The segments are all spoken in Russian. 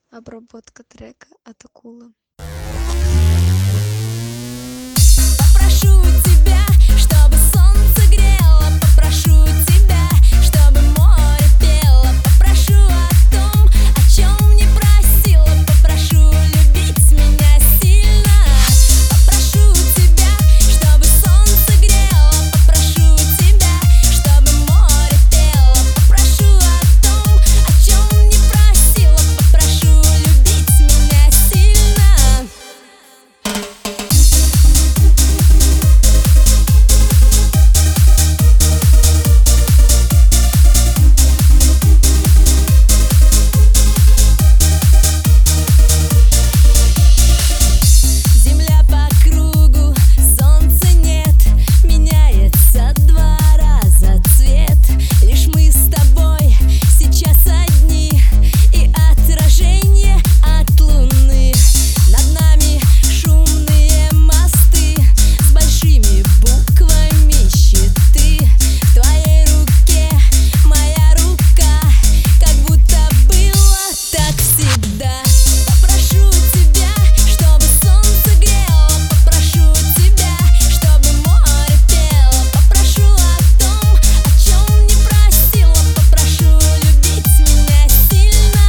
Обработка трека от Акулы. Попрошу тебя, чтобы солнце грело, попрошу тебя, чтобы море пело, попрошу о том, о чем не просила, попрошу любить меня сильно. Попрошу тебя, чтобы солнце грело, попрошу тебя, чтобы море пело, попрошу о том, о чем не просила, попрошу любить меня сильно. Земля по кругу, солнца нет, меняется 2 раза цвет. Лишь мы с тобой сейчас одни, и отражение от луны. Над нами шумные мосты с большими буквами щиты. В твоей руке моя рука, как будто было так всегда. Попрошу тебя, чтобы солнце грело, попрошу тебя, чтобы море пело, попрошу о том, о чем не просила, попрошу любить меня сильно.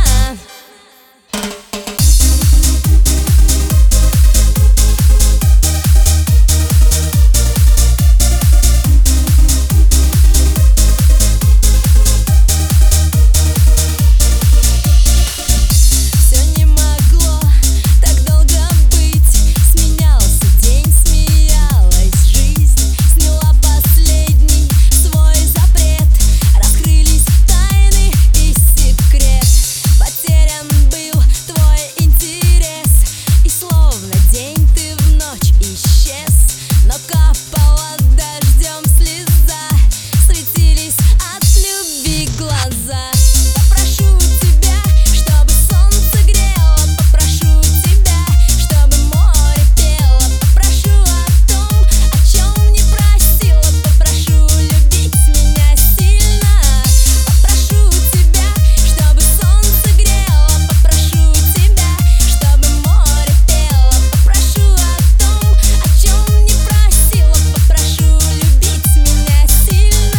Все не могло так долго быть. Сменялся день, смеялась жизнь, сняла последний свой запрет. Раскрылись тайны и секрет. Потерян был твой интерес, и словно день ты в ночь исчез. Но капала дождем слеза, светились от любви глаза. Попрошу тебя, чтобы солнце грело, попрошу тебя, чтобы море пело, попрошу о том, о чем не просила, попрошу любить меня сильно. Попрошу тебя, чтобы солнце грело, попрошу тебя, чтобы море пело, попрошу о том, о чем не просила, попрошу любить меня сильно.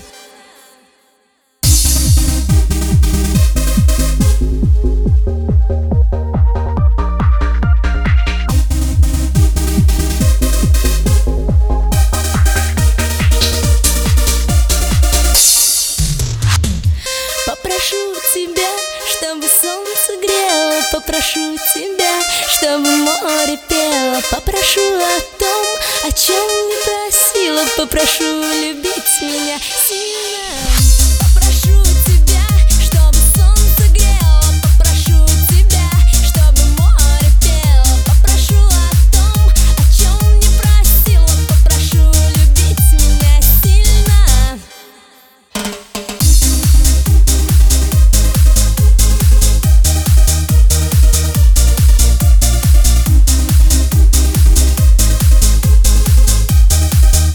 Попрошу тебя, чтобы солнце грело, попрошу тебя, чтобы море пело, попрошу о том, о чем не просила, попрошу любить меня сильно. Попрошу тебя, чтобы солнце грело, попрошу тебя, чтобы море пело, попрошу о том, о чем не просила, попрошу любить меня сильно.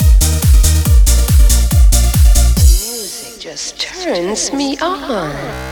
Music just turns me on.